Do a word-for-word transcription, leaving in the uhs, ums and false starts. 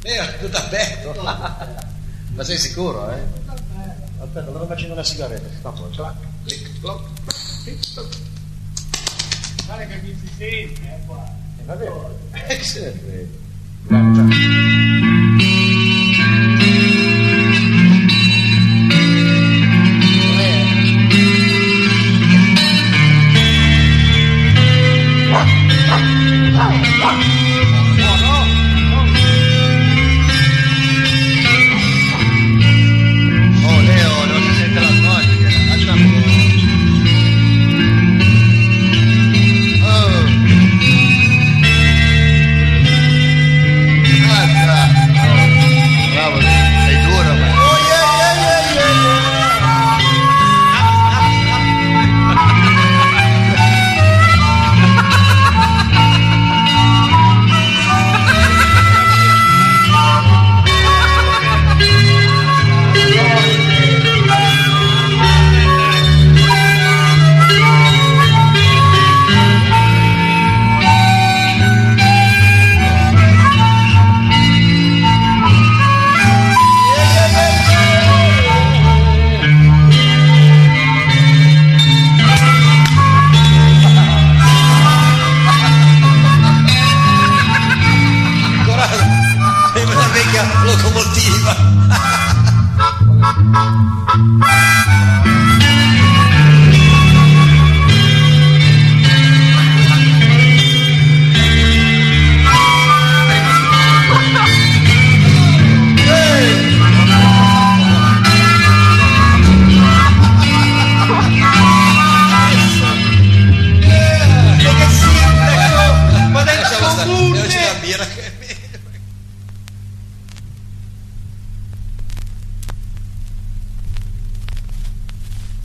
è tutto aperto. Ma sei sicuro, eh? Aspetta, allora facendo una sigaretta. No, guarda che mi si sente, eh, qua. E va bene. Eh, se ne frega. Locomotiva. Ma dai, lasciamo stare, io ci da birra.